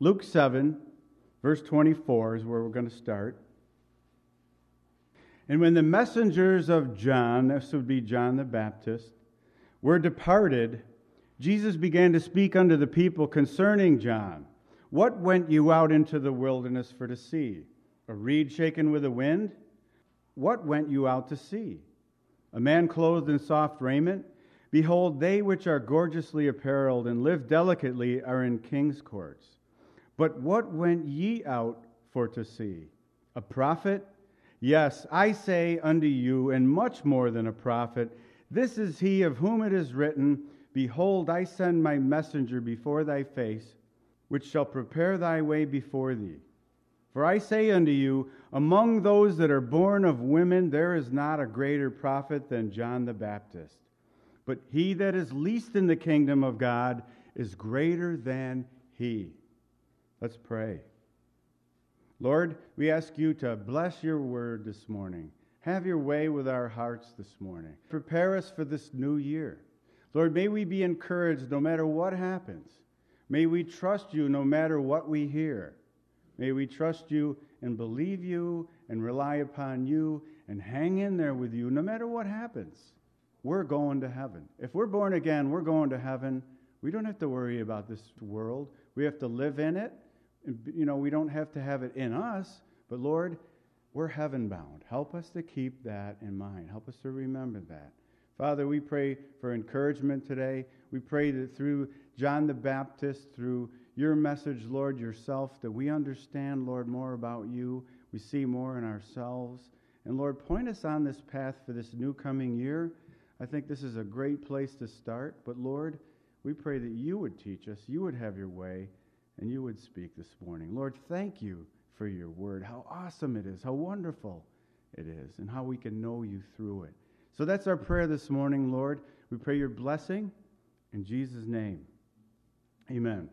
Luke 7, verse 24 is where we're going to start. And when the messengers of John, this would be John the Baptist, were departed, Jesus began to speak unto the people concerning John. What went you out into the wilderness for to see? A reed shaken with a wind? What went you out to see? A man clothed in soft raiment? Behold, they which are gorgeously apparelled and live delicately are in king's courts. But what went ye out for to see? A prophet? Yes, I say unto you, and much more than a prophet, this is he of whom it is written, Behold, I send my messenger before thy face, which shall prepare thy way before thee. For I say unto you, among those that are born of women, there is not a greater prophet than John the Baptist. But he that is least in the kingdom of God is greater than he. Let's pray. Lord, we ask you to bless your word this morning. Have your way with our hearts this morning. Prepare us for this new year. Lord, may we be encouraged no matter what happens. May we trust you no matter what we hear. May we trust you and believe you and rely upon you and hang in there with you no matter what happens. We're going to heaven. If we're born again, we're going to heaven. We don't have to worry about this world. We have to live in it. We don't have to have it in us. But Lord, we're heaven bound. Help us to keep that in mind. Help us to remember that. Father, we pray for encouragement today. We pray that through John the Baptist, through your message, Lord, yourself, that we understand, Lord, more about you. We see more in ourselves. And Lord, point us on this path for this new coming year. I think this is a great place to start. But Lord, we pray that you would teach us, you would have your way, and you would speak this morning. Lord, thank you for your word, how awesome it is, how wonderful it is, and how we can know you through it. So that's our prayer this morning, Lord. We pray your blessing in Jesus' name. Amen.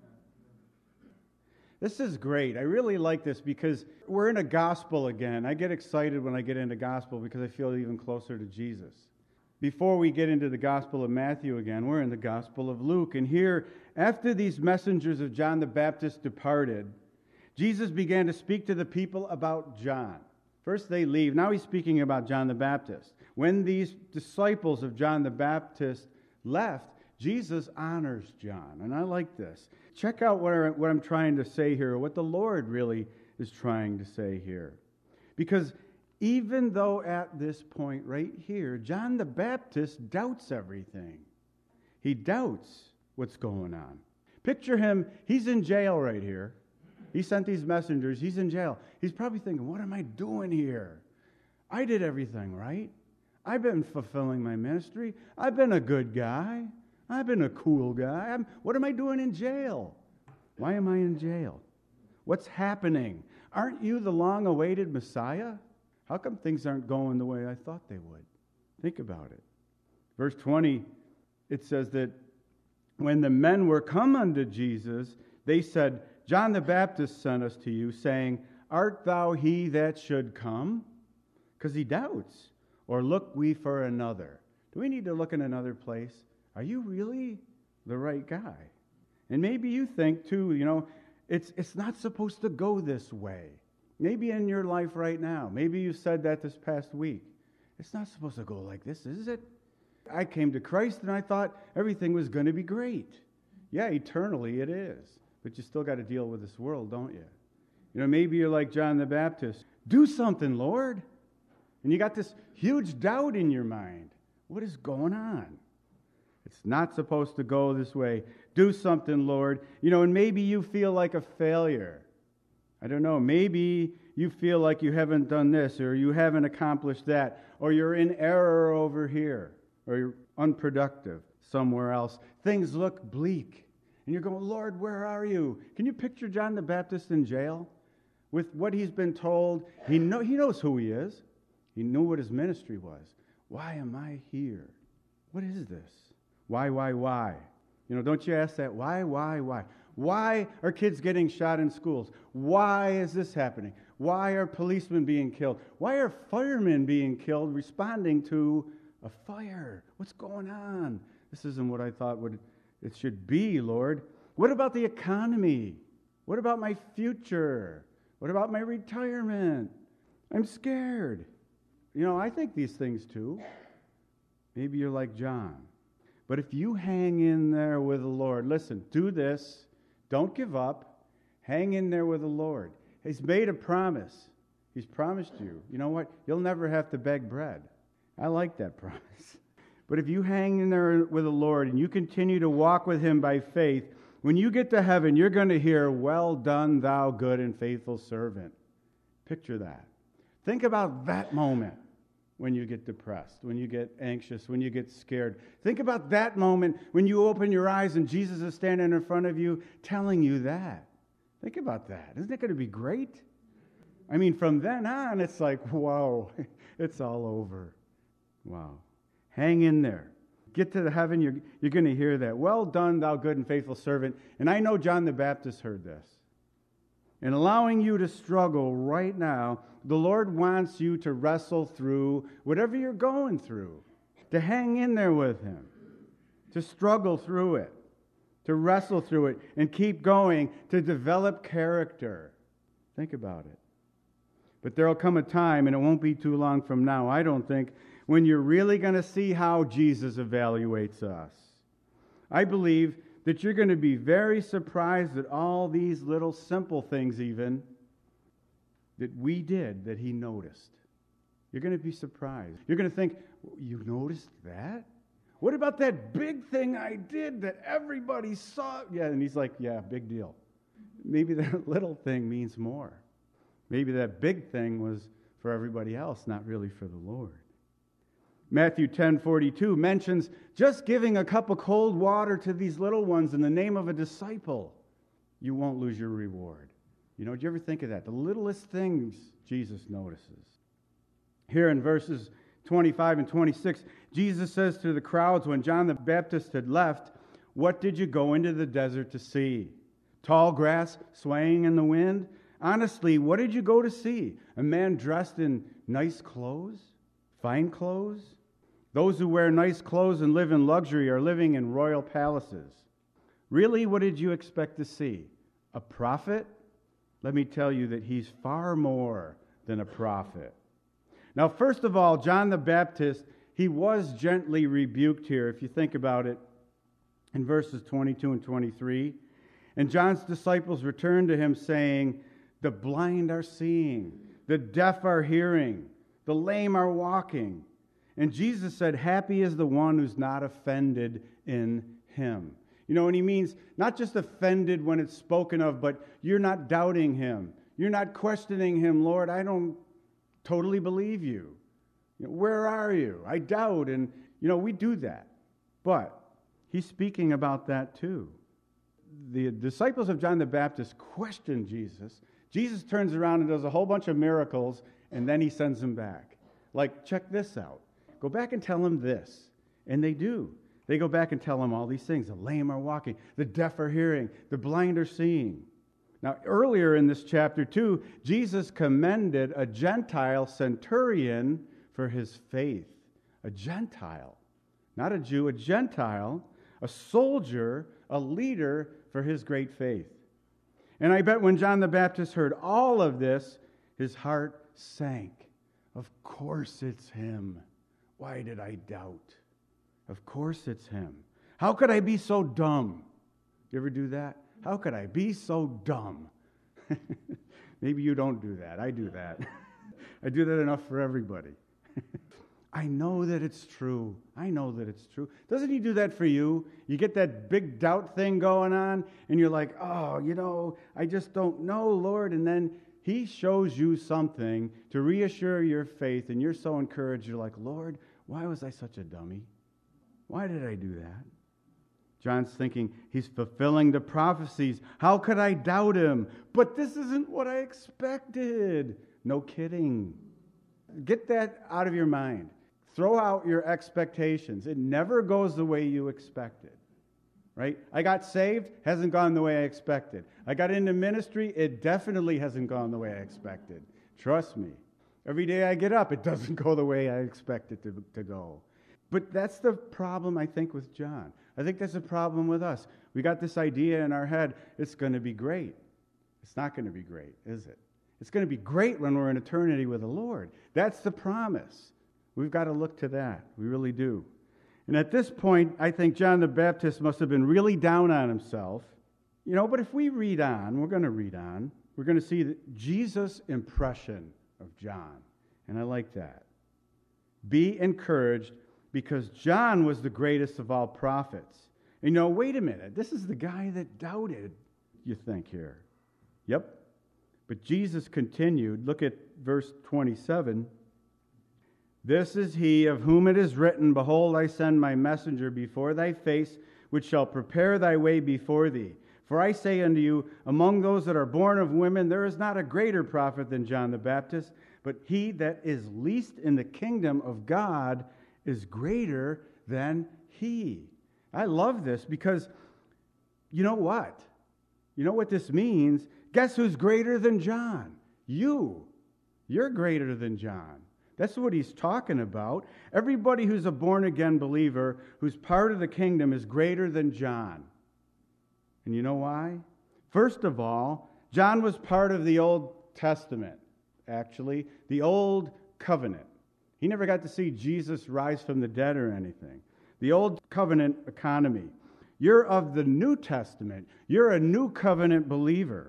This is great. I really like this because we're in a gospel again. I get excited when I get into gospel because I feel even closer to Jesus. Before we get into the Gospel of Matthew again, we're in the Gospel of Luke. And here, after these messengers of John the Baptist departed, Jesus began to speak to the people about John. First they leave. Now he's speaking about John the Baptist. When these disciples of John the Baptist left, Jesus honors John. And I like this. Check out what I'm trying to say here, what the Lord really is trying to say here. Because even though at this point right here, John the Baptist doubts everything. He doubts what's going on. Picture him, he's in jail right here. He sent these messengers, he's in jail. He's probably thinking, what am I doing here? I did everything right. I've been fulfilling my ministry. I've been a good guy. I've been a cool guy. What am I doing in jail? Why am I in jail? What's happening? Aren't you the long-awaited Messiah? How come things aren't going the way I thought they would? Think about it. Verse 20, it says that when the men were come unto Jesus, they said, John the Baptist sent us to you, saying, Art thou he that should come? Because he doubts. Or look we for another. Do we need to look in another place? Are you really the right guy? And maybe you think too, it's not supposed to go this way. Maybe in your life right now. Maybe you said that this past week. It's not supposed to go like this, is it? I came to Christ and I thought everything was going to be great. Yeah, eternally it is. But you still got to deal with this world, don't you? Maybe you're like John the Baptist. Do something, Lord. And you got this huge doubt in your mind. What is going on? It's not supposed to go this way. Do something, Lord. And maybe you feel like a failure. I don't know, maybe you feel like you haven't done this, or you haven't accomplished that, or you're in error over here, or you're unproductive somewhere else. Things look bleak. And you're going, Lord, where are you? Can you picture John the Baptist in jail? With what he's been told, he knows who he is. He knew what his ministry was. Why am I here? What is this? Why? Don't you ask that? Why? Why are kids getting shot in schools? Why is this happening? Why are policemen being killed? Why are firemen being killed responding to a fire? What's going on? This isn't what I thought it should be, Lord. What about the economy? What about my future? What about my retirement? I'm scared. I think these things too. Maybe you're like John. But if you hang in there with the Lord, listen, do this. Don't give up. Hang in there with the Lord. He's made a promise. He's promised you. You know what? You'll never have to beg bread. I like that promise. But if you hang in there with the Lord and you continue to walk with Him by faith, when you get to heaven, you're going to hear, "Well done, thou good and faithful servant." Picture that. Think about that moment when you get depressed, when you get anxious, when you get scared. Think about that moment when you open your eyes and Jesus is standing in front of you telling you that. Think about that. Isn't it going to be great? I mean, from then on, it's like, whoa, it's all over. Wow. Hang in there. Get to the heaven, you're going to hear that. "Well done, thou good and faithful servant." And I know John the Baptist heard this. And allowing you to struggle right now, the Lord wants you to wrestle through whatever you're going through, to hang in there with Him, to struggle through it, to wrestle through it, and keep going, to develop character. Think about it. But there will come a time, and it won't be too long from now, I don't think, when you're really going to see how Jesus evaluates us. I believe that you're going to be very surprised at all these little simple things even that we did that He noticed. You're going to be surprised. You're going to think, "You noticed that? What about that big thing I did that everybody saw?" Yeah, and He's like, "Yeah, big deal." Maybe that little thing means more. Maybe that big thing was for everybody else, not really for the Lord. Matthew 10:42 mentions just giving a cup of cold water to these little ones in the name of a disciple. You won't lose your reward. Do you ever think of that? The littlest things Jesus notices. Here in verses 25 and 26, Jesus says to the crowds when John the Baptist had left, "What did you go into the desert to see? Tall grass swaying in the wind? Honestly, what did you go to see? A man dressed in nice clothes? Fine clothes? Those who wear nice clothes and live in luxury are living in royal palaces. Really, what did you expect to see? A prophet? Let me tell you that he's far more than a prophet." Now, first of all, John the Baptist, he was gently rebuked here, if you think about it, in verses 22 and 23. And John's disciples returned to him saying, "The blind are seeing, the deaf are hearing, the lame are walking." And Jesus said, "Happy is the one who's not offended in Him." And He means not just offended when it's spoken of, but you're not doubting Him. You're not questioning Him. "Lord, I don't totally believe you. Where are you? I doubt." And, we do that. But He's speaking about that too. The disciples of John the Baptist questioned Jesus. Jesus turns around and does a whole bunch of miracles, and then He sends them back. Like, check this out. Go back and tell him this. And they do. They go back and tell him all these things. The lame are walking. The deaf are hearing. The blind are seeing. Now, earlier in this chapter 2, Jesus commended a Gentile centurion for his faith. A Gentile. Not a Jew, a Gentile. A soldier, a leader for his great faith. And I bet when John the Baptist heard all of this, his heart sank. Of course it's Him. Why did I doubt? Of course it's Him. How could I be so dumb? You ever do that? How could I be so dumb? Maybe you don't do that. I do that. I do that enough for everybody. I know that it's true. I know that it's true. Doesn't He do that for you? You get that big doubt thing going on, and you're like, "Oh, I just don't know, Lord." And then He shows you something to reassure your faith, and you're so encouraged. You're like, "Lord, why was I such a dummy? Why did I do that?" John's thinking, he's fulfilling the prophecies. How could I doubt Him? But this isn't what I expected. No kidding. Get that out of your mind. Throw out your expectations. It never goes the way you expected. Right? I got saved, hasn't gone the way I expected. I got into ministry, it definitely hasn't gone the way I expected. Trust me. Every day I get up, it doesn't go the way I expect it to go. But that's the problem, I think, with John. I think that's a problem with us. We got this idea in our head, it's going to be great. It's not going to be great, is it? It's going to be great when we're in eternity with the Lord. That's the promise. We've got to look to that. We really do. And at this point, I think John the Baptist must have been really down on himself. But if we read on, we're going to read on, we're going to see Jesus' impression of John. And I like that. Be encouraged because John was the greatest of all prophets. And wait a minute. This is the guy that doubted, you think here. Yep. But Jesus continued. Look at verse 27. This is he of whom it is written, Behold, I send my messenger before thy face, which shall prepare thy way before thee. For I say unto you, among those that are born of women, there is not a greater prophet than John the Baptist, but he that is least in the kingdom of God is greater than he. I love this because you know what? You know what this means? Guess who's greater than John? You. You're greater than John. That's what he's talking about. Everybody who's a born-again believer, who's part of the kingdom, is greater than John. And you know why? First of all, John was part of the Old Testament, actually, the Old Covenant. He never got to see Jesus rise from the dead or anything. The Old Covenant economy. You're of the New Testament. You're a New Covenant believer.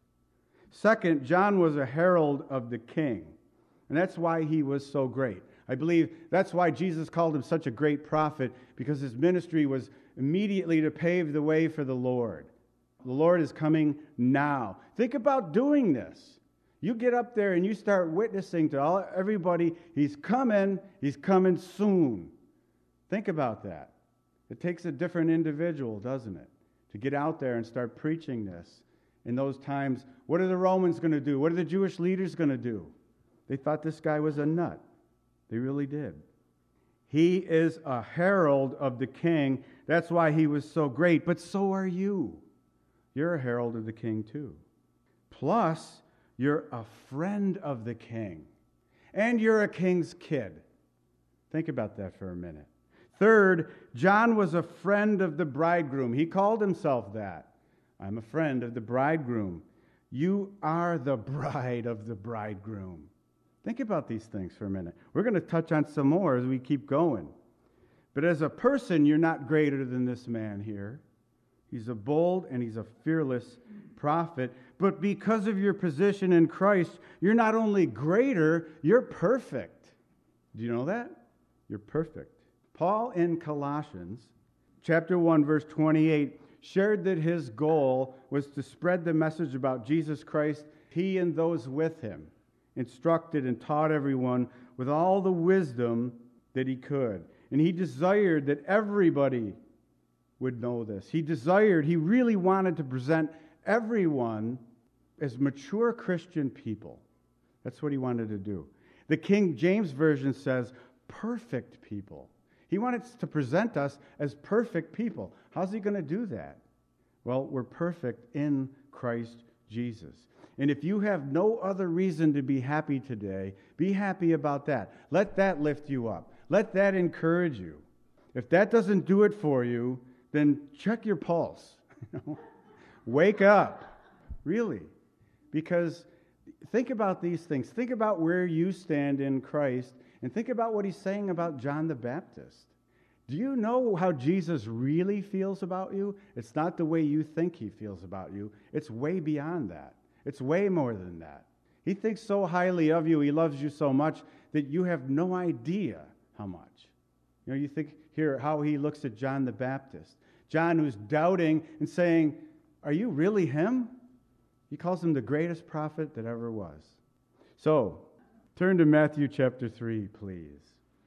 Second, John was a herald of the King. And that's why he was so great. I believe that's why Jesus called him such a great prophet, because his ministry was immediately to pave the way for the Lord. The Lord is coming now. Think about doing this. You get up there and you start witnessing to everybody, he's coming soon. Think about that. It takes a different individual, doesn't it, to get out there and start preaching this. In those times, what are the Romans going to do? What are the Jewish leaders going to do? They thought this guy was a nut. They really did. He is a herald of the King. That's why he was so great. But so are you. You're a herald of the King too. Plus, you're a friend of the King. And you're a king's kid. Think about that for a minute. Third, John was a friend of the bridegroom. He called himself that. I'm a friend of the bridegroom. You are the bride of the bridegroom. Think about these things for a minute. We're going to touch on some more as we keep going. But as a person, you're not greater than this man here. He's a bold and he's a fearless prophet. But because of your position in Christ, you're not only greater, you're perfect. Do you know that? You're perfect. Paul in Colossians, chapter 1, verse 28, shared that his goal was to spread the message about Jesus Christ, he and those with him. Instructed and taught everyone with all the wisdom that he could. And he desired that everybody would know this. He really wanted to present everyone as mature Christian people. That's what he wanted to do. The King James Version says, perfect people. He wanted to present us as perfect people. How's he going to do that? Well, we're perfect in Christ Jesus. And if you have no other reason to be happy today, be happy about that. Let that lift you up. Let that encourage you. If that doesn't do it for you, then check your pulse. Wake up. Really. Because think about these things. Think about where you stand in Christ, and think about what he's saying about John the Baptist. Do you know how Jesus really feels about you? It's not the way you think he feels about you. It's way beyond that. It's way more than that. He thinks so highly of you, he loves you so much that you have no idea how much. You think here how he looks at John the Baptist. John who's doubting and saying, are you really him? He calls him the greatest prophet that ever was. So, turn to Matthew chapter 3, please.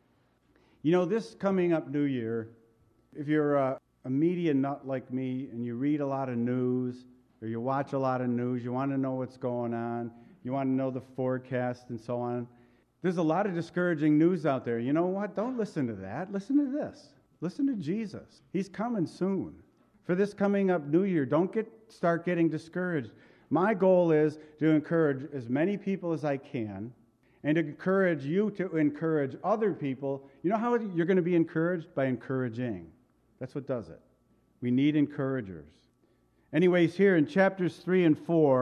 This coming up New Year, if you're a media nut like me and you read a lot of news, or you watch a lot of news, you want to know what's going on, you want to know the forecast and so on. There's a lot of discouraging news out there. You know what? Don't listen to that. Listen to this. Listen to Jesus. He's coming soon. For this coming up New Year, don't start getting discouraged. My goal is to encourage as many people as I can and to encourage you to encourage other people. You know how you're going to be encouraged? By encouraging. That's what does it. We need encouragers. Anyways, here in chapters 3 and 4,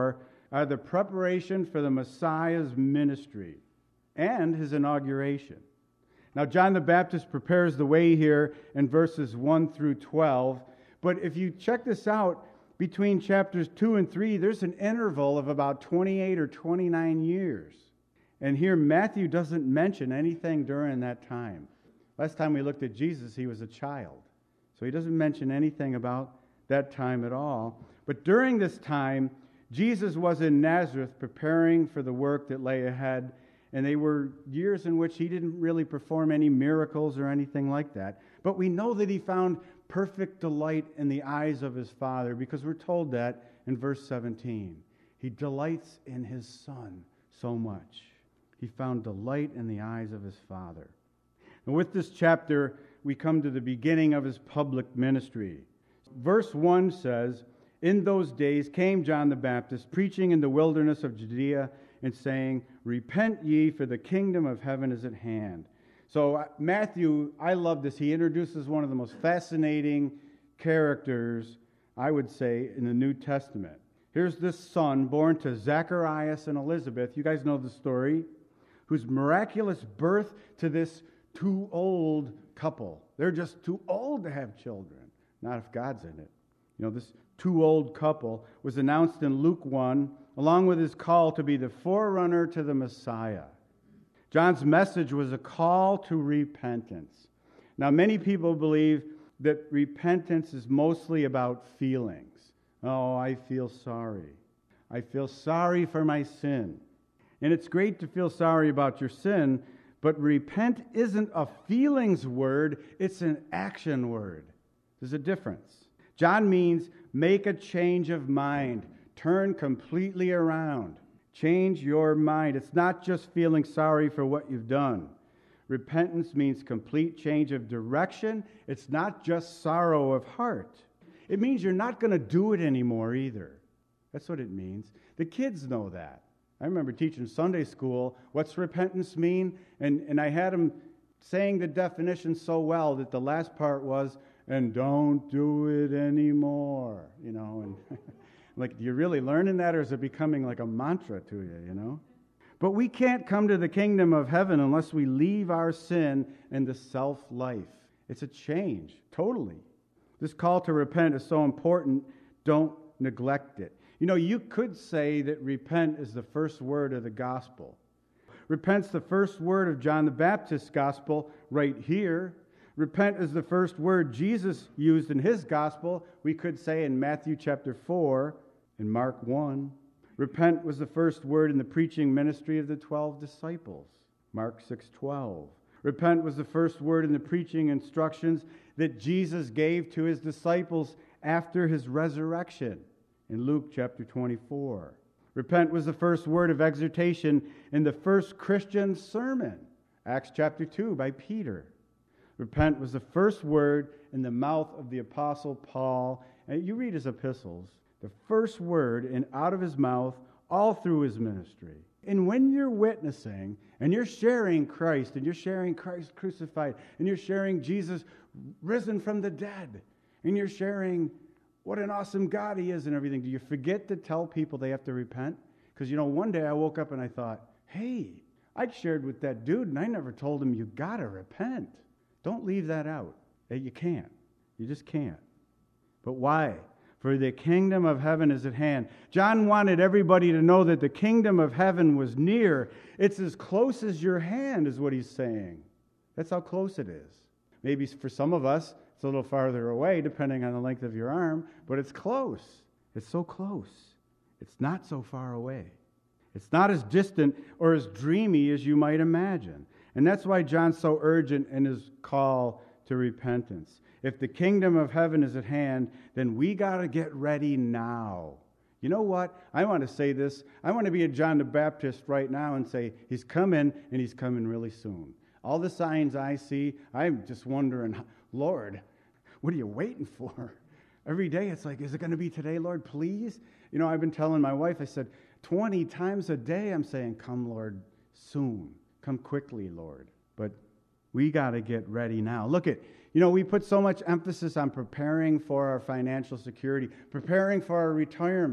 are the preparation for the Messiah's ministry and his inauguration. Now, John the Baptist prepares the way here in verses 1 through 12. But if you check this out, between chapters 2 and 3, there's an interval of about 28 or 29 years. And here Matthew doesn't mention anything during that time. Last time we looked at Jesus, he was a child. So he doesn't mention anything about that time at all. But during this time, Jesus was in Nazareth preparing for the work that lay ahead. And they were years in which he didn't really perform any miracles or anything like that. But we know that he found perfect delight in the eyes of his Father, because we're told that in verse 17. He delights in his Son so much. He found delight in the eyes of his Father. And with this chapter, we come to the beginning of his public ministry. Verse 1 says, "In those days came John the Baptist, preaching in the wilderness of Judea, and saying, 'Repent ye, for the kingdom of heaven is at hand.'" So Matthew, I love this. He introduces one of the most fascinating characters, I would say, in the New Testament. Here's this son born to Zacharias and Elizabeth. You guys know the story. Whose miraculous birth to this too old couple. They're just too old to have children. Not if God's in it. This too old couple was announced in Luke 1, along with his call to be the forerunner to the Messiah. John's message was a call to repentance. Now, many people believe that repentance is mostly about feelings. Oh, I feel sorry. I feel sorry for my sin. And it's great to feel sorry about your sin, but repent isn't a feelings word, it's an action word. There's a difference. John means make a change of mind, turn completely around. Change your mind. It's not just feeling sorry for what you've done. Repentance means complete change of direction. It's not just sorrow of heart. It means you're not going to do it anymore either. That's what it means. The kids know that. I remember teaching Sunday school, what's repentance mean? And I had them saying the definition so well that the last part was, and don't do it anymore, and like, you're really learning that, or is it becoming like a mantra to you, But we can't come to the kingdom of heaven unless we leave our sin and the self-life. It's a change, totally. This call to repent is so important, don't neglect it. You could say that repent is the first word of the gospel. Repent's the first word of John the Baptist's gospel right here. Repent is the first word Jesus used in his gospel, we could say in Matthew chapter 4 and Mark 1. Repent was the first word in the preaching ministry of the 12 disciples, Mark 6:12. Repent was the first word in the preaching instructions that Jesus gave to his disciples after his resurrection in Luke chapter 24. Repent was the first word of exhortation in the first Christian sermon, Acts chapter 2 by Peter. Repent was the first word in the mouth of the Apostle Paul. And you read his epistles, the first word and out of his mouth all through his ministry. And when you're witnessing and you're sharing Christ and you're sharing Christ crucified and you're sharing Jesus risen from the dead and you're sharing what an awesome God he is and everything, do you forget to tell people they have to repent? Because, one day I woke up and I thought, hey, I shared with that dude and I never told him you got to repent. Don't leave that out. You can't. You just can't. But why? For the kingdom of heaven is at hand. John wanted everybody to know that the kingdom of heaven was near. It's as close as your hand is what he's saying. That's how close it is. Maybe for some of us, it's a little farther away, depending on the length of your arm, but it's close. It's so close. It's not so far away. It's not as distant or as dreamy as you might imagine. And that's why John's so urgent in his call to repentance. If the kingdom of heaven is at hand, then we got to get ready now. You know what? I want to say this. I want to be a John the Baptist right now and say, he's coming, and he's coming really soon. All the signs I see, I'm just wondering, Lord, what are you waiting for? Every day it's like, is it going to be today, Lord, please? I've been telling my wife, I said, 20 times a day I'm saying, come, Lord, soon. Come quickly, Lord. But we got to get ready now. Look at, we put so much emphasis on preparing for our financial security, preparing for our retirement.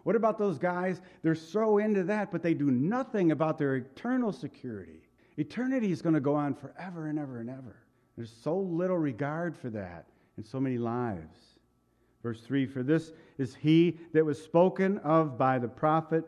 What about those guys? They're so into that, but they do nothing about their eternal security. Eternity is going to go on forever and ever and ever. There's so little regard for that in so many lives. Verse 3, for this is he that was spoken of by the prophet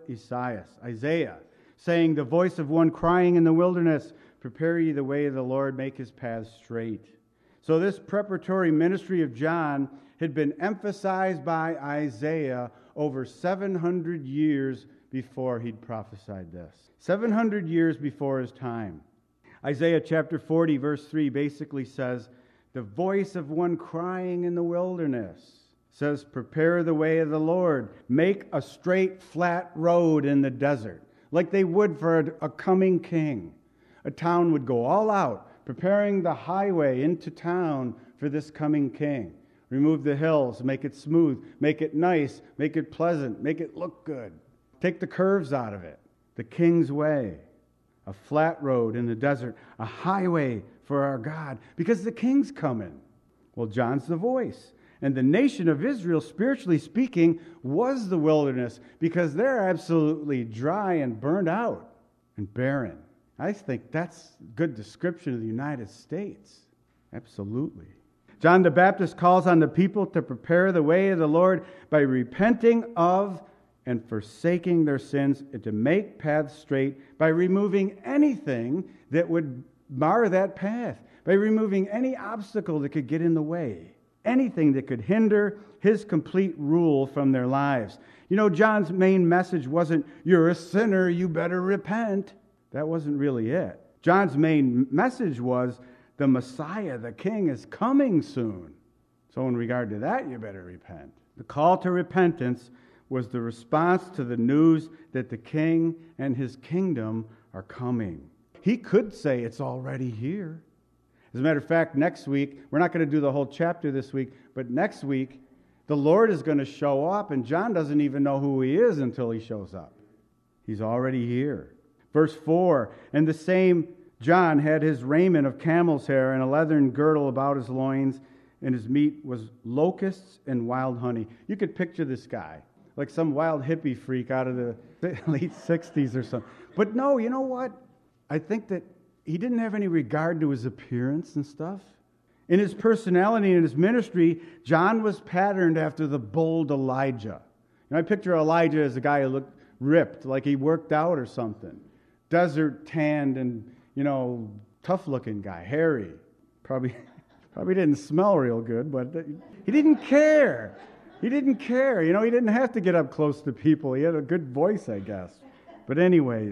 Isaiah, saying, the voice of one crying in the wilderness, prepare ye the way of the Lord, make his paths straight. So this preparatory ministry of John had been emphasized by Isaiah over 700 years before he'd prophesied this. 700 years before his time. Isaiah chapter 40, verse 3 basically says, the voice of one crying in the wilderness says, prepare the way of the Lord. Make a straight, flat road in the desert, like they would for a coming king. A town would go all out, preparing the highway into town for this coming king. Remove the hills, make it smooth, make it nice, make it pleasant, make it look good. Take the curves out of it. The king's way. A flat road in the desert, a highway for our God, because the king's coming. Well, John's the voice. And the nation of Israel, spiritually speaking, was the wilderness because they're absolutely dry and burned out and barren. I think that's a good description of the United States. Absolutely. John the Baptist calls on the people to prepare the way of the Lord by repenting of and forsaking their sins, and to make paths straight by removing anything that would mar that path, by removing any obstacle that could get in the way, anything that could hinder his complete rule from their lives. You know, John's main message wasn't, you're a sinner, you better repent. That wasn't really it. John's main message was, the Messiah, the King, is coming soon. So in regard to that, you better repent. The call to repentance was the response to the news that the King and his kingdom are coming. He could say it's already here. As a matter of fact, next week, we're not going to do the whole chapter this week, but next week, the Lord is going to show up, and John doesn't even know who he is until he shows up. He's already here. Verse 4, and the same John had his raiment of camel's hair and a leathern girdle about his loins, and his meat was locusts and wild honey. You could picture this guy, like some wild hippie freak out of the late 60s or something. But no, you know what? I think that he didn't have any regard to his appearance and stuff. In his personality and his ministry, John was patterned after the bold Elijah. I picture Elijah as a guy who looked ripped, like he worked out or something. Desert tanned and, tough-looking guy, hairy. Probably didn't smell real good, but he didn't care. He didn't care. He didn't have to get up close to people. He had a good voice, I guess. But anyways,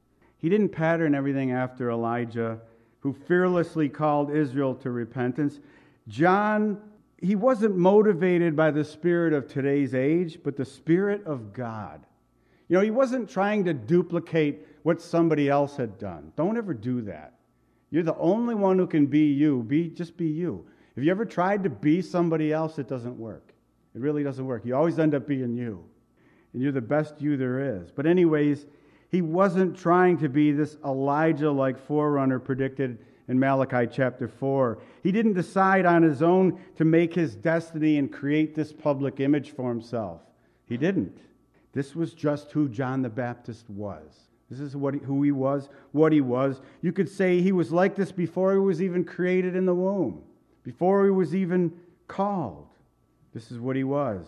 he didn't pattern everything after Elijah, who fearlessly called Israel to repentance. John, he wasn't motivated by the spirit of today's age, but the Spirit of God. He wasn't trying to duplicate what somebody else had done. Don't ever do that. You're the only one who can be you. Just be you. If you ever tried to be somebody else, it doesn't work. It really doesn't work. You always end up being you. And you're the best you there is. But anyways, he wasn't trying to be this Elijah-like forerunner predicted in Malachi chapter 4. He didn't decide on his own to make his destiny and create this public image for himself. He didn't. This was just who John the Baptist was. This is who he was, what he was. You could say he was like this before he was even created in the womb, before he was even called. This is what he was.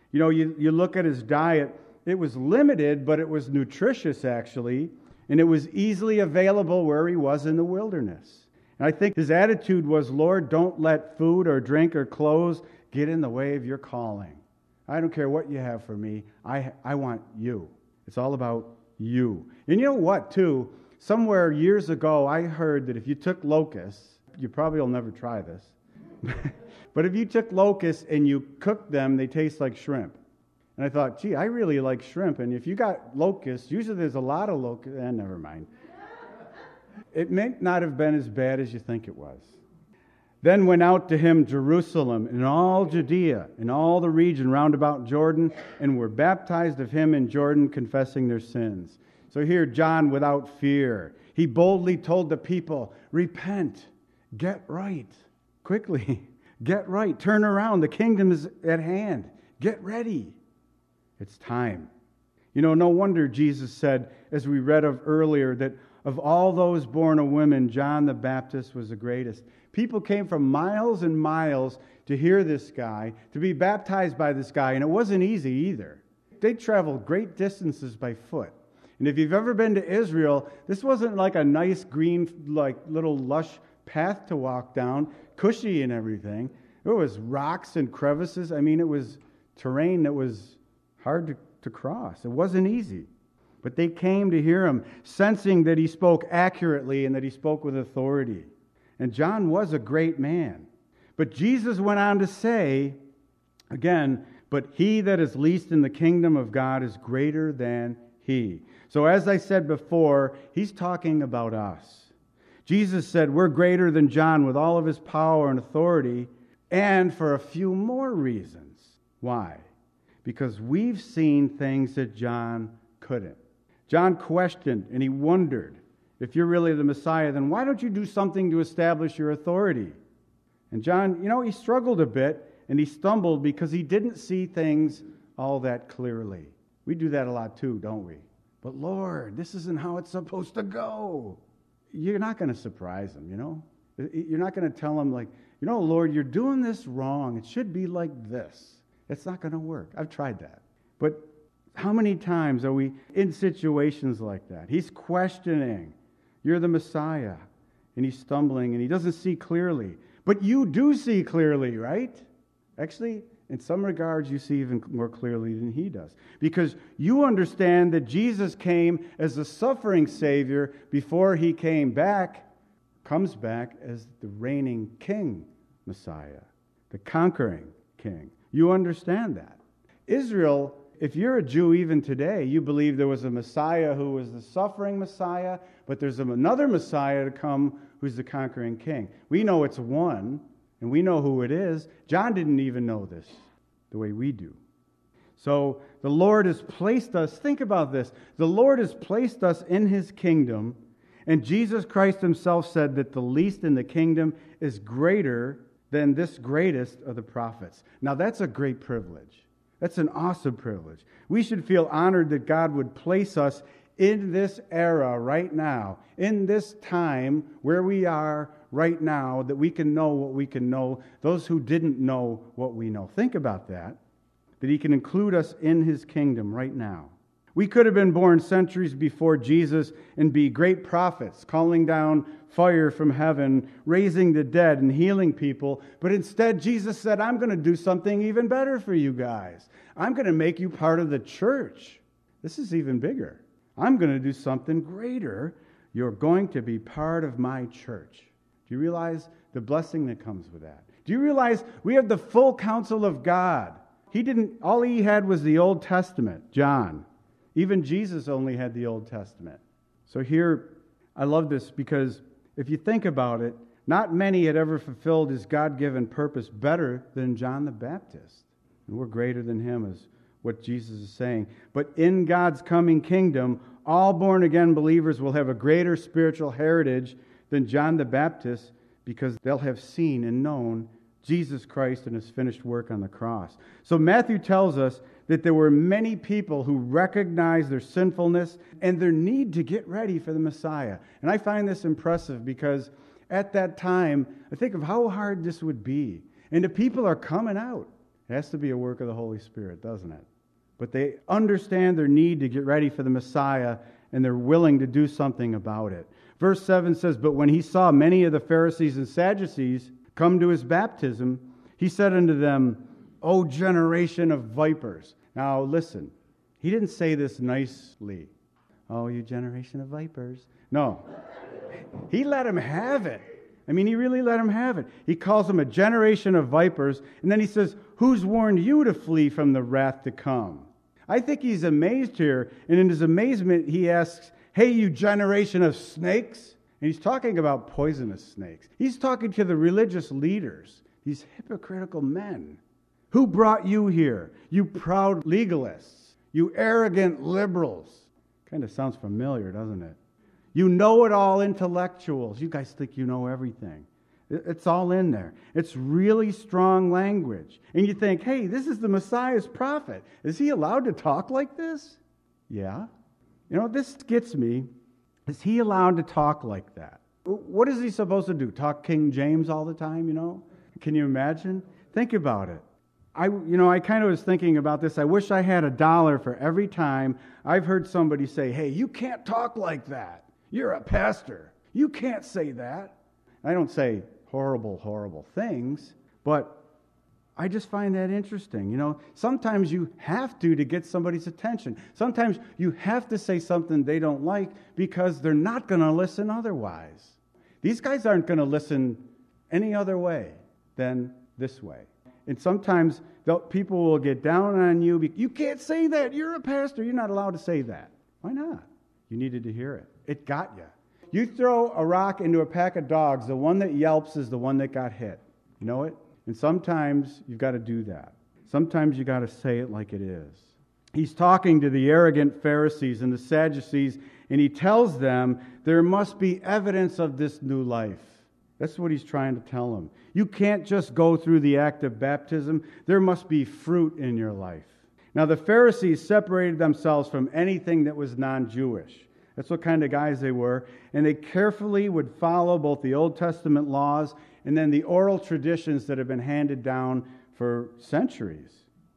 You look at his diet, it was limited, but it was nutritious actually, and it was easily available where he was in the wilderness. And I think his attitude was, Lord, don't let food or drink or clothes get in the way of your calling. I don't care what you have for me. I want you. It's all about you. And you know what, too? Somewhere years ago, I heard that if you took locusts, you probably will never try this, but if you took locusts and you cooked them, they taste like shrimp. And I thought, gee, I really like shrimp. And if you got locusts, usually there's a lot of locusts. Never mind. It may not have been as bad as you think it was. Then went out to him Jerusalem and all Judea and all the region round about Jordan, and were baptized of him in Jordan, confessing their sins. So here, John, without fear, he boldly told the people, repent, get right, quickly, get right, turn around, the kingdom is at hand, get ready. It's time. You know, no wonder Jesus said, as we read of earlier, that of all those born of women, John the Baptist was the greatest. People came from miles and miles to hear this guy, to be baptized by this guy, and it wasn't easy either. They traveled great distances by foot. And if you've ever been to Israel, this wasn't like a nice green, like little lush path to walk down, cushy and everything. It was rocks and crevices. I mean, it was terrain that was hard to cross. It wasn't easy. But they came to hear him, sensing that he spoke accurately and that he spoke with authority. And John was a great man. But Jesus went on to say, again, but he that is least in the kingdom of God is greater than he. So as I said before, he's talking about us. Jesus said we're greater than John with all of his power and authority, and for a few more reasons. Why? Because we've seen things that John couldn't. John questioned and he wondered, if you're really the Messiah, then why don't you do something to establish your authority? And John, he struggled a bit and he stumbled because he didn't see things all that clearly. We do that a lot too, don't we? But Lord, this isn't how it's supposed to go. You're not going to surprise him, You're not going to tell him Lord, you're doing this wrong. It should be like this. It's not going to work. I've tried that. But how many times are we in situations like that? He's questioning. You're the Messiah. And he's stumbling and he doesn't see clearly. But you do see clearly, right? Actually, in some regards, you see even more clearly than he does. Because you understand that Jesus came as the suffering Savior before he comes back as the reigning King Messiah, the conquering King. You understand that. Israel, if you're a Jew even today, you believe there was a Messiah who was the suffering Messiah, but there's another Messiah to come who's the conquering King. We know it's one, and we know who it is. John didn't even know this the way we do. So the Lord has placed us, think about this, the Lord has placed us in his kingdom, and Jesus Christ himself said that the least in the kingdom is greater than this greatest of the prophets. Now that's a great privilege. That's an awesome privilege. We should feel honored that God would place us in this era right now, in this time where we are right now, that we can know what we can know, those who didn't know what we know. Think about that he can include us in his kingdom right now. We could have been born centuries before Jesus and be great prophets, calling down fire from heaven, raising the dead and healing people. But instead, Jesus said, I'm going to do something even better for you guys. I'm going to make you part of the church. This is even bigger. I'm going to do something greater. You're going to be part of my church. Do you realize the blessing that comes with that? Do you realize we have the full counsel of God? All he had was the Old Testament, John. Even Jesus only had the Old Testament. So here, I love this because if you think about it, not many had ever fulfilled his God-given purpose better than John the Baptist. And we're greater than him, is what Jesus is saying. But in God's coming kingdom, all born-again believers will have a greater spiritual heritage than John the Baptist because they'll have seen and known Jesus Christ and his finished work on the cross. So Matthew tells us that there were many people who recognized their sinfulness and their need to get ready for the Messiah. And I find this impressive because at that time, I think of how hard this would be. And the people are coming out. It has to be a work of the Holy Spirit, doesn't it? But they understand their need to get ready for the Messiah, and they're willing to do something about it. Verse 7 says, but when he saw many of the Pharisees and Sadducees come to his baptism, he said unto them, O generation of vipers. Now listen, he didn't say this nicely. Oh, you generation of vipers. No. He let him have it. I mean, he really let him have it. He calls them a generation of vipers, and then he says, who's warned you to flee from the wrath to come? I think he's amazed here, and in his amazement, he asks, hey, you generation of snakes. And he's talking about poisonous snakes. He's talking to the religious leaders, these hypocritical men. Who brought you here? You proud legalists. You arrogant liberals. Kind of sounds familiar, doesn't it? You know-it-all intellectuals. You guys think you know everything. It's all in there. It's really strong language. And you think, hey, this is the Messiah's prophet. Is he allowed to talk like this? Yeah? This gets me. Is he allowed to talk like that? What is he supposed to do? Talk King James all the time, Can you imagine? Think about it. I kind of was thinking about this. I wish I had $1 for every time I've heard somebody say, hey, you can't talk like that. You're a pastor. You can't say that. I don't say horrible, horrible things, but I just find that interesting. Sometimes you have to get somebody's attention. Sometimes you have to say something they don't like because they're not going to listen otherwise. These guys aren't going to listen any other way than this way. And sometimes people will get down on you. You can't say that. You're a pastor. You're not allowed to say that. Why not? You needed to hear it. It got you. You throw a rock into a pack of dogs, the one that yelps is the one that got hit. You know it? And sometimes you've got to do that. Sometimes you got to say it like it is. He's talking to the arrogant Pharisees and the Sadducees, and he tells them there must be evidence of this new life. That's what he's trying to tell them. You can't just go through the act of baptism. There must be fruit in your life. Now, the Pharisees separated themselves from anything that was non-Jewish. That's what kind of guys they were. And they carefully would follow both the Old Testament laws and then the oral traditions that have been handed down for centuries.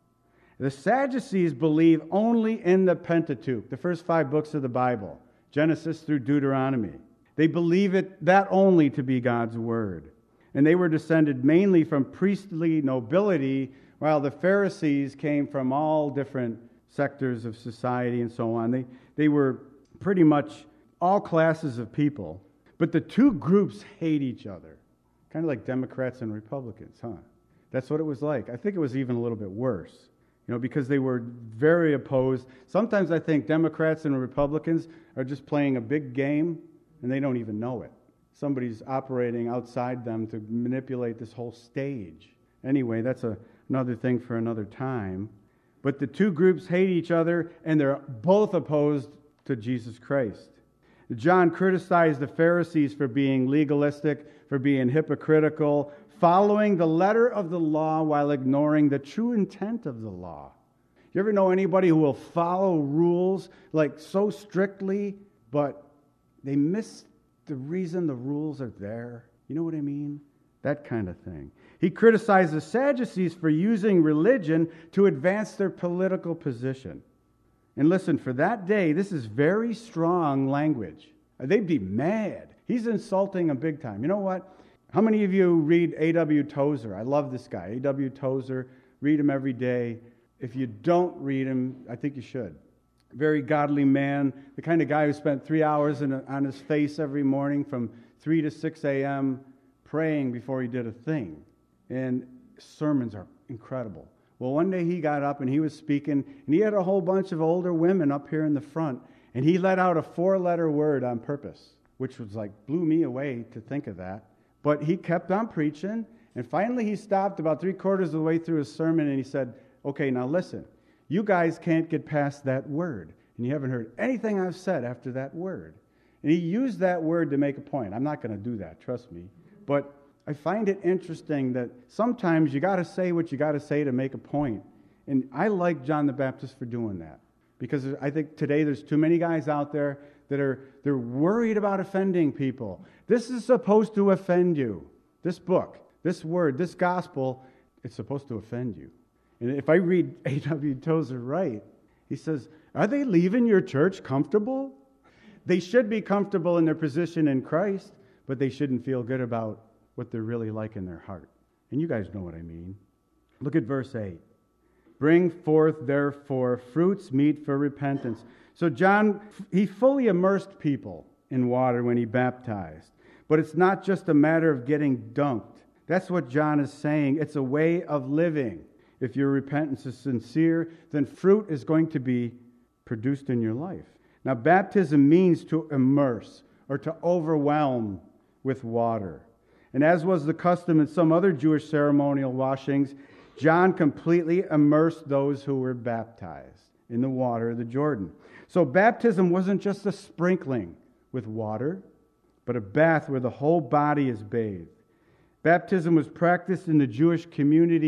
The Sadducees believe only in the Pentateuch, the first 5 books of the Bible, Genesis through Deuteronomy. They believe that only to be God's word. And they were descended mainly from priestly nobility, while the Pharisees came from all different sectors of society and so on. They were pretty much all classes of people. But the two groups hate each other. Kind of like Democrats and Republicans, huh? That's what it was like. I think it was even a little bit worse, because they were very opposed. Sometimes I think Democrats and Republicans are just playing a big game, and they don't even know it. Somebody's operating outside them to manipulate this whole stage. Anyway, that's another thing for another time. But the two groups hate each other, and they're both opposed to Jesus Christ. John criticized the Pharisees for being legalistic, for being hypocritical, following the letter of the law while ignoring the true intent of the law. You ever know anybody who will follow rules like so strictly, but they miss the reason the rules are there? You know what I mean? That kind of thing. He criticized the Sadducees for using religion to advance their political position. And listen, for that day, this is very strong language. They'd be mad. He's insulting them big time. You know what? How many of you read A.W. Tozer? I love this guy, A.W. Tozer. Read him every day. If you don't read him, I think you should. Very godly man, the kind of guy who spent 3 hours on his face every morning from 3 to 6 a.m. praying before he did a thing. And sermons are incredible. Well, one day he got up and he was speaking, and he had a whole bunch of older women up here in the front, and he let out a 4-letter word on purpose, which was blew me away to think of that. But he kept on preaching, and finally he stopped about 3/4 of the way through his sermon, and he said, okay, now listen, you guys can't get past that word, and you haven't heard anything I've said after that word. And he used that word to make a point. I'm not going to do that, trust me. But I find it interesting that sometimes you got to say what you got to say to make a point. And I like John the Baptist for doing that. Because I think today there's too many guys out there that they're worried about offending people. This is supposed to offend you. This book, this word, this gospel, it's supposed to offend you. And if I read A.W. Tozer right, he says, are they leaving your church comfortable? They should be comfortable in their position in Christ, but they shouldn't feel good about what they're really like in their heart. And you guys know what I mean. Look at verse 8. Bring forth, therefore, fruits meet for repentance. So John, he fully immersed people in water when he baptized. But it's not just a matter of getting dunked. That's what John is saying. It's a way of living. If your repentance is sincere, then fruit is going to be produced in your life. Now, baptism means to immerse or to overwhelm with water. And as was the custom in some other Jewish ceremonial washings, John completely immersed those who were baptized in the water of the Jordan. So baptism wasn't just a sprinkling with water, but a bath where the whole body is bathed. Baptism was practiced in the Jewish community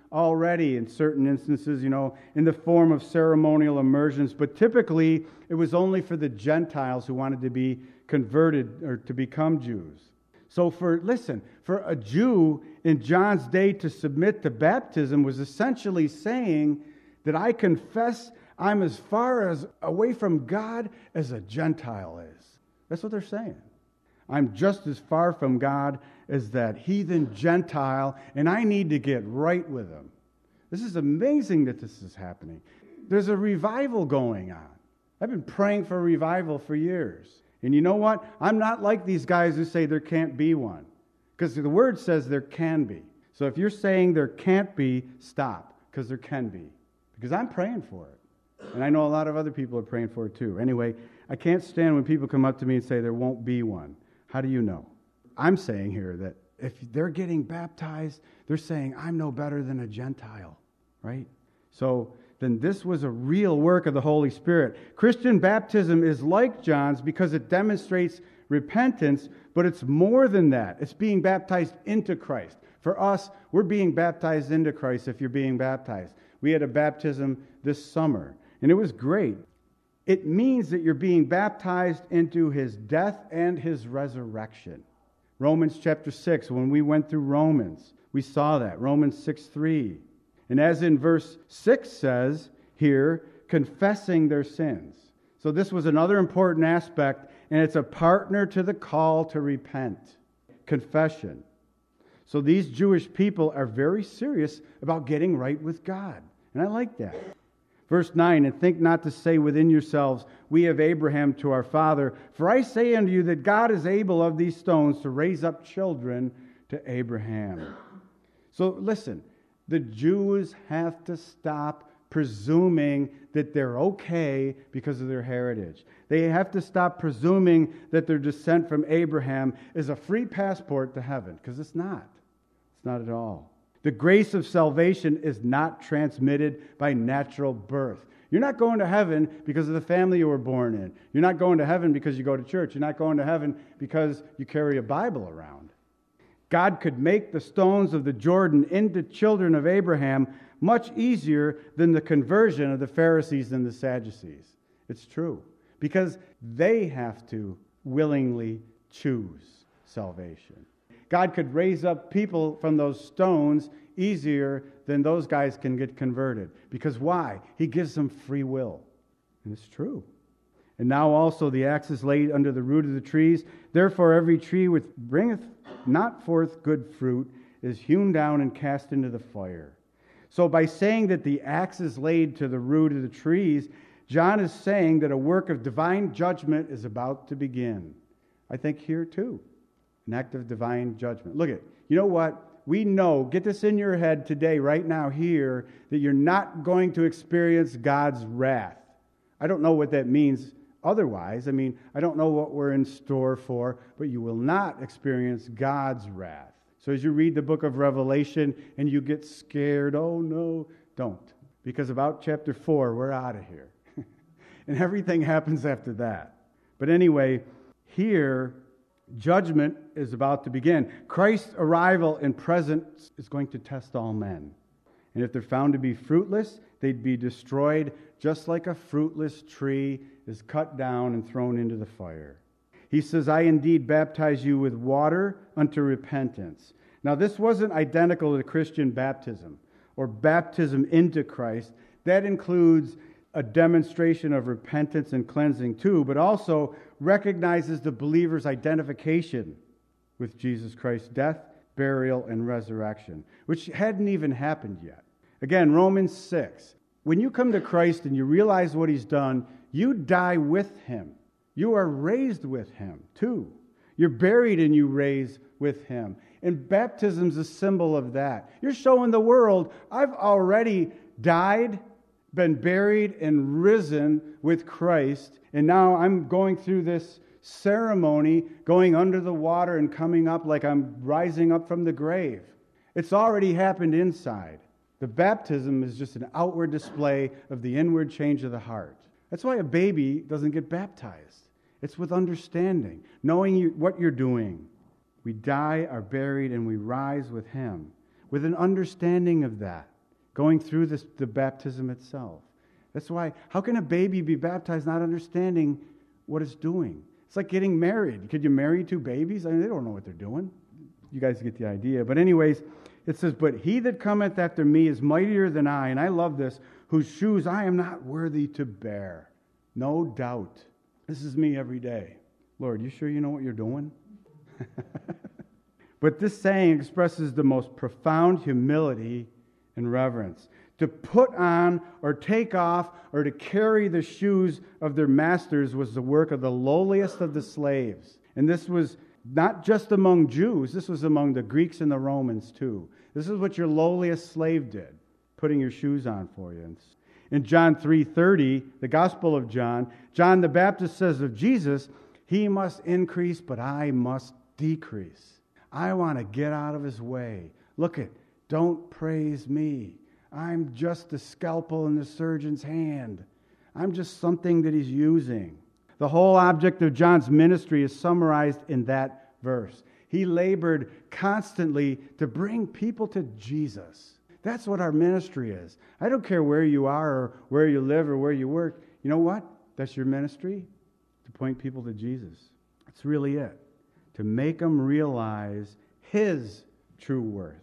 already in certain instances, in the form of ceremonial immersions, but typically it was only for the Gentiles who wanted to be converted or to become Jews. So for a Jew in John's day to submit to baptism was essentially saying that I confess I'm as far as away from God as a Gentile is. That's what they're saying. I'm just as far from God as that heathen Gentile, and I need to get right with him. This is amazing that this is happening. There's a revival going on. I've been praying for a revival for years. And you know what? I'm not like these guys who say there can't be one. Because the Word says there can be. So if you're saying there can't be, stop. Because there can be. Because I'm praying for it. And I know a lot of other people are praying for it too. Anyway, I can't stand when people come up to me and say there won't be one. How do you know? I'm saying here that if they're getting baptized, they're saying I'm no better than a Gentile. Right? So then this was a real work of the Holy Spirit. Christian baptism is like John's because it demonstrates repentance, but it's more than that. It's being baptized into Christ. For us, we're being baptized into Christ if you're being baptized. We had a baptism this summer, and it was great. It means that you're being baptized into his death and his resurrection. Romans chapter 6, when we went through Romans, we saw that. Romans 6:3. And as in verse 6 says here, confessing their sins. So this was another important aspect, and it's a partner to the call to repent. Confession. So these Jewish people are very serious about getting right with God. And I like that. Verse 9, and think not to say within yourselves, we have Abraham to our father. For I say unto you that God is able of these stones to raise up children to Abraham. So listen. The Jews have to stop presuming that they're okay because of their heritage. They have to stop presuming that their descent from Abraham is a free passport to heaven, because it's not. It's not at all. The grace of salvation is not transmitted by natural birth. You're not going to heaven because of the family you were born in. You're not going to heaven because you go to church. You're not going to heaven because you carry a Bible around. God could make the stones of the Jordan into children of Abraham much easier than the conversion of the Pharisees and the Sadducees. It's true. Because they have to willingly choose salvation. God could raise up people from those stones easier than those guys can get converted. Because why? He gives them free will. And it's true. And now also the axe is laid under the root of the trees. Therefore every tree which bringeth not forth good fruit is hewn down and cast into the fire. So by saying that the axe is laid to the root of the trees, John is saying that a work of divine judgment is about to begin. I think here too, an act of divine judgment. Look at, you know what? We know, get this in your head today, right now, here, that you're not going to experience God's wrath. I don't know what that means otherwise. I don't know what we're in store for, but you will not experience God's wrath. So as you read the book of Revelation and you get scared, oh no, don't. Because about chapter 4, we're out of here. And everything happens after that. But anyway, here, judgment is about to begin. Christ's arrival and presence is going to test all men. And if they're found to be fruitless, they'd be destroyed just like a fruitless tree is cut down and thrown into the fire. He says, I indeed baptize you with water unto repentance. Now, this wasn't identical to Christian baptism or baptism into Christ. That includes a demonstration of repentance and cleansing too, but also recognizes the believer's identification with Jesus Christ's death, burial, and resurrection, which hadn't even happened yet. Again, Romans 6. When you come to Christ and you realize what he's done, you die with him. You are raised with him too. You're buried and you raise with him. And baptism's a symbol of that. You're showing the world, I've already died, been buried, and risen with Christ. And now I'm going through this ceremony, going under the water and coming up like I'm rising up from the grave. It's already happened inside. The baptism is just an outward display of the inward change of the heart. That's why a baby doesn't get baptized. It's with understanding, knowing what you're doing. We die, are buried, and we rise with him, with an understanding of that. going through the baptism itself. That's why, how can a baby be baptized not understanding what it's doing? It's like getting married. Could you marry two babies? I mean, they don't know what they're doing. You guys get the idea. But anyways, it says, but he that cometh after me is mightier than I, and I love this, whose shoes I am not worthy to bear. No doubt. This is me every day. Lord, you sure you know what you're doing? But this saying expresses the most profound humility and reverence. To put on or take off or to carry the shoes of their masters was the work of the lowliest of the slaves. And this was not just among Jews, this was among the Greeks and the Romans too. This is what your lowliest slave did, putting your shoes on for you. In John 3:30, the Gospel of John, John the Baptist says of Jesus, he must increase, but I must decrease. I want to get out of his way. Look it, don't praise me. I'm just the scalpel in the surgeon's hand. I'm just something that he's using. The whole object of John's ministry is summarized in that verse. He labored constantly to bring people to Jesus. That's what our ministry is. I don't care where you are or where you live or where you work. You know what? That's your ministry, to point people to Jesus. That's really it. To make them realize his true worth.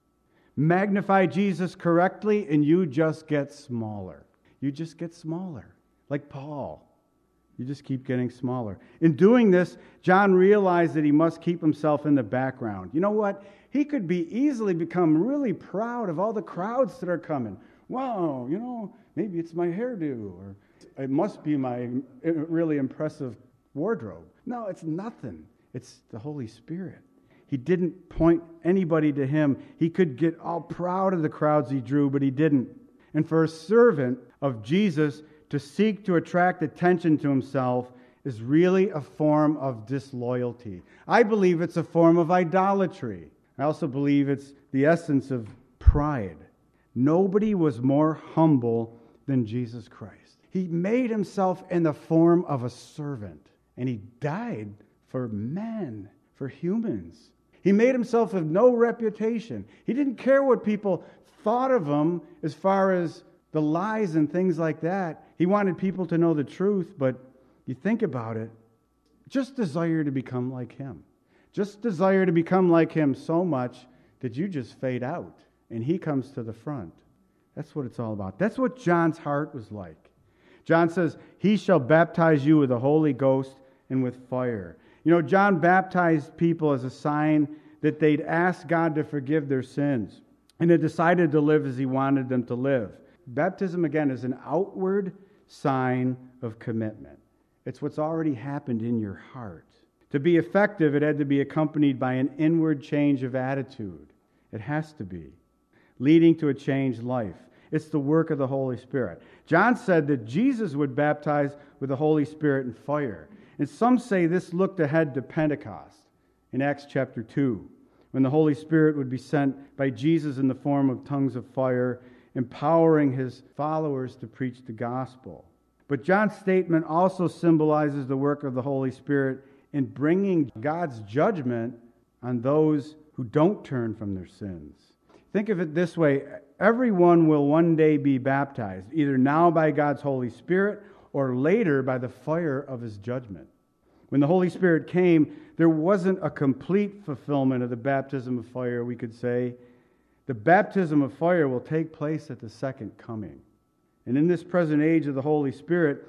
Magnify Jesus correctly and you just get smaller. You just get smaller. Like Paul. You just keep getting smaller. In doing this, John realized that he must keep himself in the background. You know what? He could be easily become really proud of all the crowds that are coming. Wow, maybe it's my hairdo, or it must be my really impressive wardrobe. No, it's nothing. It's the Holy Spirit. He didn't point anybody to him. He could get all proud of the crowds he drew, but he didn't. And for a servant of Jesus to seek to attract attention to himself is really a form of disloyalty. I believe it's a form of idolatry. I also believe it's the essence of pride. Nobody was more humble than Jesus Christ. He made himself in the form of a servant, and he died for men, for humans. He made himself of no reputation. He didn't care what people thought of him as far as the lies and things like that. He wanted people to know the truth, but you think about it, just desire to become like him. Just desire to become like him so much that you just fade out, and he comes to the front. That's what it's all about. That's what John's heart was like. John says, he shall baptize you with the Holy Ghost and with fire. John baptized people as a sign that they'd ask God to forgive their sins and had decided to live as he wanted them to live. Baptism, again, is an outward sign of commitment. It's what's already happened in your heart. To be effective, it had to be accompanied by an inward change of attitude. It has to be, leading to a changed life. It's the work of the Holy Spirit. John said that Jesus would baptize with the Holy Spirit and fire. And some say this looked ahead to Pentecost in Acts chapter 2, when the Holy Spirit would be sent by Jesus in the form of tongues of fire, empowering his followers to preach the gospel. But John's statement also symbolizes the work of the Holy Spirit in bringing God's judgment on those who don't turn from their sins. Think of it this way. Everyone will one day be baptized, either now by God's Holy Spirit or later by the fire of his judgment. When the Holy Spirit came, there wasn't a complete fulfillment of the baptism of fire, we could say. The baptism of fire will take place at the second coming. And in this present age of the Holy Spirit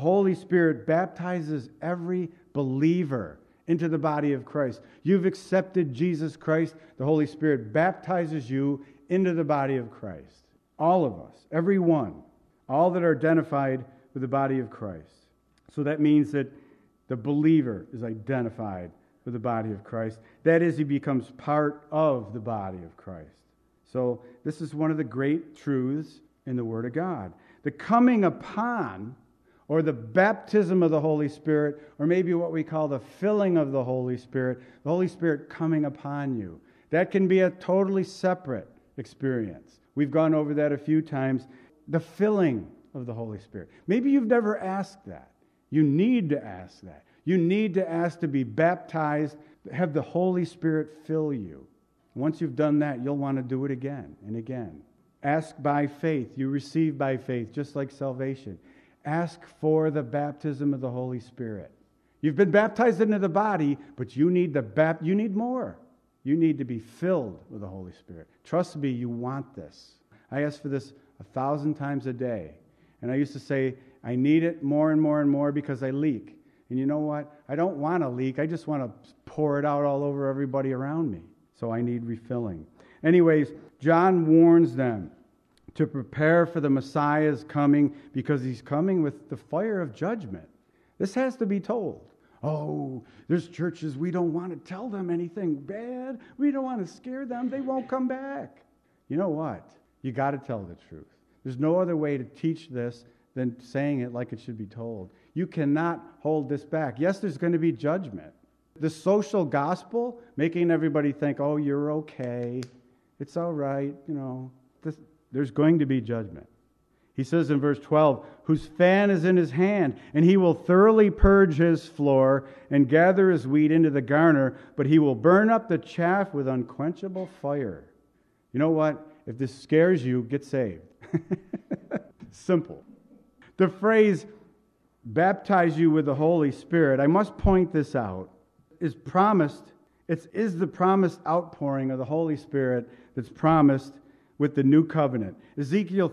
baptizes every believer into the body of Christ. You've accepted Jesus Christ. The Holy Spirit baptizes you into the body of Christ. All of us, every one, all that are identified with the body of Christ. So that means that the believer is identified with the body of Christ. That is, he becomes part of the body of Christ. So this is one of the great truths in the Word of God. The coming upon, or the baptism of the Holy Spirit, or maybe what we call the filling of the Holy Spirit coming upon you. That can be a totally separate experience. We've gone over that a few times. The filling of the Holy Spirit. Maybe you've never asked that. You need to ask that. You need to ask to be baptized, have the Holy Spirit fill you. Once you've done that, you'll want to do it again and again. Ask by faith. You receive by faith, just like salvation. Ask for the baptism of the Holy Spirit. You've been baptized into the body, but you need you need more. You need to be filled with the Holy Spirit. Trust me, you want this. I ask for this 1,000 times a day. And I used to say, I need it more and more and more because I leak. And you know what? I don't want to leak. I just want to pour it out all over everybody around me. So I need refilling. Anyways, John warns them to prepare for the Messiah's coming because he's coming with the fire of judgment. This has to be told. Oh, there's churches, we don't want to tell them anything bad. We don't want to scare them. They won't come back. You know what? You got to tell the truth. There's no other way to teach this than saying it like it should be told. You cannot hold this back. Yes, there's going to be judgment. The social gospel, making everybody think, oh, you're okay. It's all right. There's going to be judgment. He says in verse 12, whose fan is in his hand, and he will thoroughly purge his floor and gather his wheat into the garner, but he will burn up the chaff with unquenchable fire. You know what? If this scares you, get saved. Simple. The phrase, baptize you with the Holy Spirit, I must point this out, is promised. It is the promised outpouring of the Holy Spirit that's promised with the new covenant. Ezekiel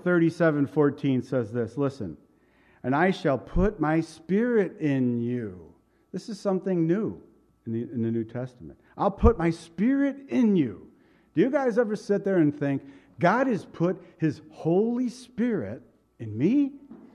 37:14 says this, listen, and I shall put my spirit in you. This is something new in the New Testament. I'll put my spirit in you. Do you guys ever sit there and think, God has put his Holy Spirit in me?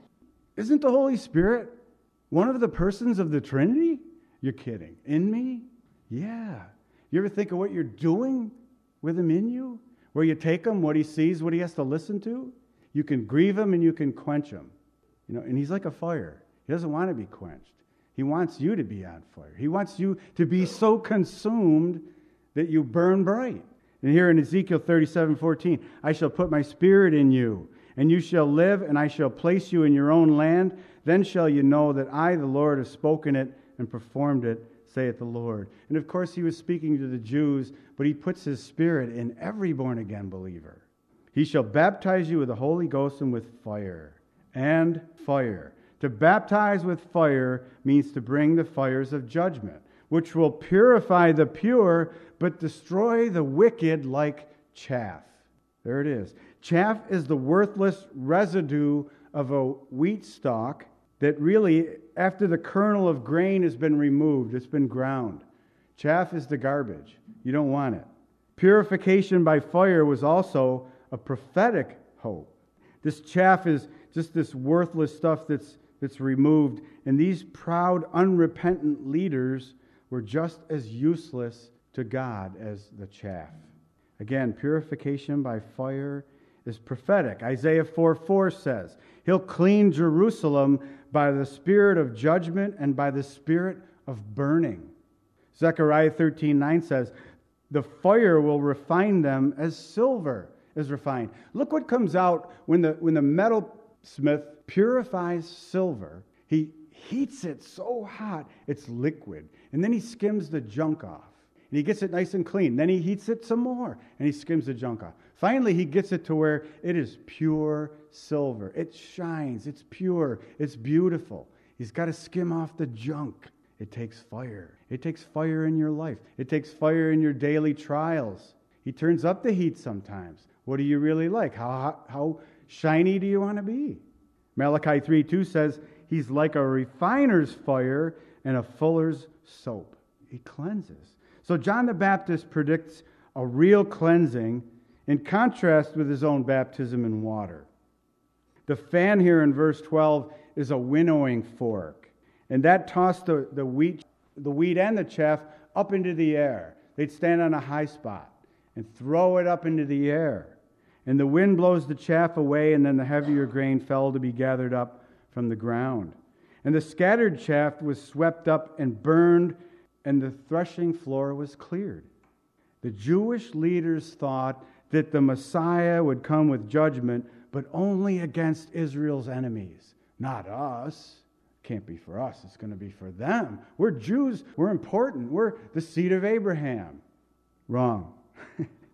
Isn't the Holy Spirit one of the persons of the Trinity? You're kidding. In me? Yeah. You ever think of what you're doing with him in you? Where you take him, what he sees, what he has to listen to? You can grieve him and you can quench him. And he's like a fire. He doesn't want to be quenched. He wants you to be on fire. He wants you to be so consumed that you burn bright. And here in Ezekiel 37:14, I shall put my spirit in you, and you shall live, and I shall place you in your own land. Then shall you know that I, the Lord, have spoken it and performed it, saith the Lord. And of course, he was speaking to the Jews, but he puts his spirit in every born-again believer. He shall baptize you with the Holy Ghost and with fire. And fire. To baptize with fire means to bring the fires of judgment, which will purify the pure, but destroy the wicked like chaff. There it is. Chaff is the worthless residue of a wheat stalk that really, after the kernel of grain has been removed, it's been ground. Chaff is the garbage. You don't want it. Purification by fire was also a prophetic hope. This chaff is just this worthless stuff that's removed, and these proud, unrepentant leaders were just as useless to God as the chaff. Again, purification by fire is prophetic. Isaiah 4:4 says, he'll clean Jerusalem by the spirit of judgment and by the spirit of burning. Zechariah 13:9 says, the fire will refine them as silver is refined. Look what comes out when the metalsmith purifies silver. He heats it so hot, it's liquid. And then he skims the junk off. And he gets it nice and clean. Then he heats it some more, and he skims the junk off. Finally, he gets it to where it is pure silver. It shines. It's pure. It's beautiful. He's got to skim off the junk. It takes fire. It takes fire in your life. It takes fire in your daily trials. He turns up the heat sometimes. What do you really like? How shiny do you want to be? Malachi 3:2 says, he's like a refiner's fire and a fuller's soap. He cleanses. So John the Baptist predicts a real cleansing in contrast with his own baptism in water. The fan here in verse 12 is a winnowing fork. And that tossed the wheat and the chaff up into the air. They'd stand on a high spot and throw it up into the air. And the wind blows the chaff away, and then the heavier grain fell to be gathered up from the ground. And the scattered chaff was swept up and burned, and the threshing floor was cleared. The Jewish leaders thought that the Messiah would come with judgment, but only against Israel's enemies, not us. Can't be for us. It's going to be for them. We're Jews. We're important. We're the seed of Abraham. Wrong.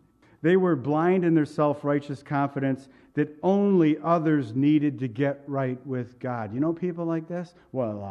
They were blind in their self-righteous confidence that only others needed to get right with God. You know people like this? Well,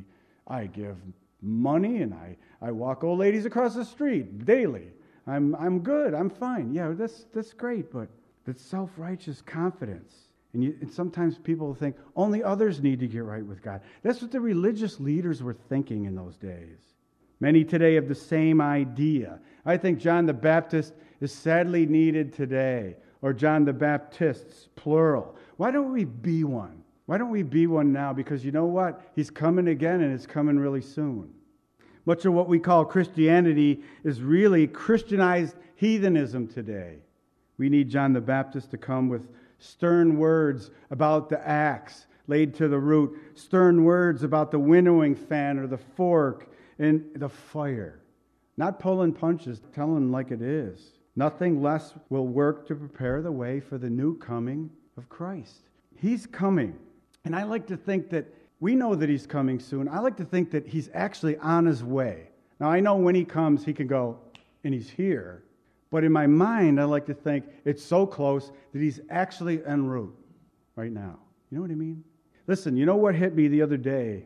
I give money and I walk old ladies across the street daily. I'm good. I'm fine. Yeah, that's great, but that's self-righteous confidence. And sometimes people think only others need to get right with God. That's what the religious leaders were thinking in those days. Many today have the same idea. I think John the Baptist is sadly needed today, or John the Baptists, plural. Why don't we be one? Why don't we be one now? Because you know what? He's coming again, and it's coming really soon. Much of what we call Christianity is really Christianized heathenism today. We need John the Baptist to come with stern words about the axe laid to the root, stern words about the winnowing fan or the fork and the fire. Not pulling punches, telling like it is. Nothing less will work to prepare the way for the new coming of Christ. He's coming. And I like to think that we know that he's coming soon. I like to think that he's actually on his way. Now, I know when he comes, he can go, and he's here. But in my mind, I like to think it's so close that he's actually en route right now. You know what I mean? Listen, you know what hit me the other day?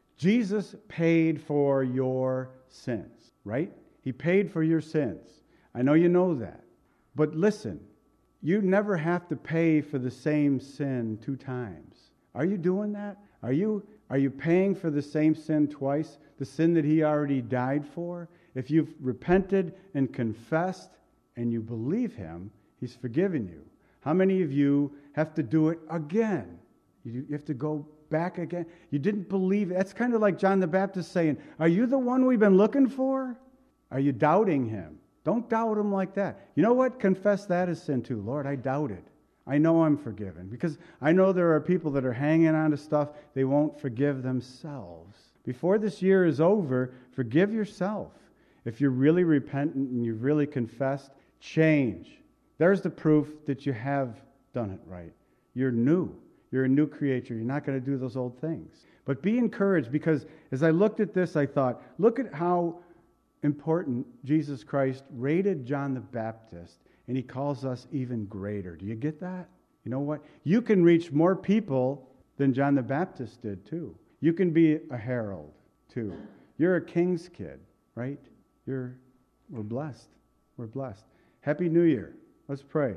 Jesus paid for your sins, right? He paid for your sins. I know you know that. But listen, you never have to pay for the same sin 2 times. Are you doing that? Are you paying for the same sin twice? The sin that he already died for? If you've repented and confessed and you believe him, he's forgiven you. How many of you have to do it again? You have to go back again. You didn't believe it. That's kind of like John the Baptist saying, are you the one we've been looking for? Are you doubting him? Don't doubt him like that. You know what? Confess that as sin too. Lord, I doubted. I know I'm forgiven. Because I know there are people that are hanging on to stuff they won't forgive themselves. Before this year is over, forgive yourself. If you're really repentant and you've really confessed, change. There's the proof that you have done it right. You're new. You're a new creature. You're not going to do those old things. But be encouraged, because as I looked at this, I thought, look at how important Jesus Christ rated John the Baptist, and he calls us even greater. Do you get that? You know what? You can reach more people than John the Baptist did, too. You can be a herald, too. You're a king's kid, right? We're blessed. We're blessed. Happy New Year. Let's pray.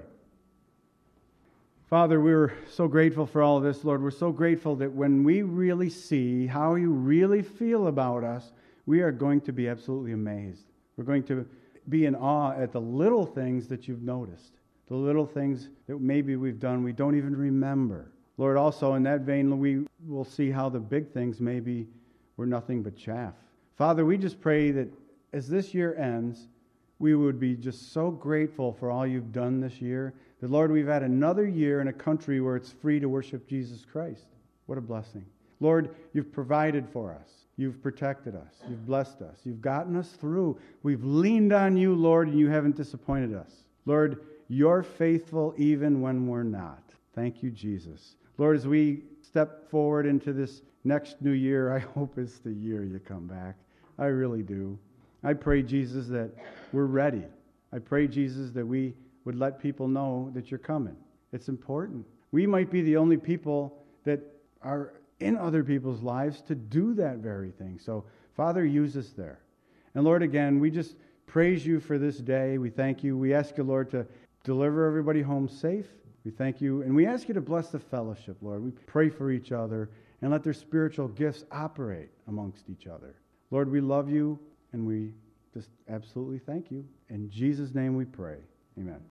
Father, we're so grateful for all of this, Lord. We're so grateful that when we really see how you really feel about us, we are going to be absolutely amazed. We're going to be in awe at the little things that you've noticed, the little things that maybe we've done we don't even remember. Lord, also in that vein, we will see how the big things maybe were nothing but chaff. Father, we just pray that as this year ends, we would be just so grateful for all you've done this year, that, Lord, we've had another year in a country where it's free to worship Jesus Christ. What a blessing. Lord, you've provided for us. You've protected us. You've blessed us. You've gotten us through. We've leaned on you, Lord, and you haven't disappointed us. Lord, you're faithful even when we're not. Thank you, Jesus. Lord, as we step forward into this next new year, I hope it's the year you come back. I really do. I pray, Jesus, that we're ready. I pray, Jesus, that we would let people know that you're coming. It's important. We might be the only people that are in other people's lives to do that very thing. So, Father, use us there. And Lord, again, we just praise you for this day. We thank you. We ask you, Lord, to deliver everybody home safe. We thank you. And we ask you to bless the fellowship, Lord. We pray for each other and let their spiritual gifts operate amongst each other. Lord, we love you and we just absolutely thank you. In Jesus' name we pray. Amen.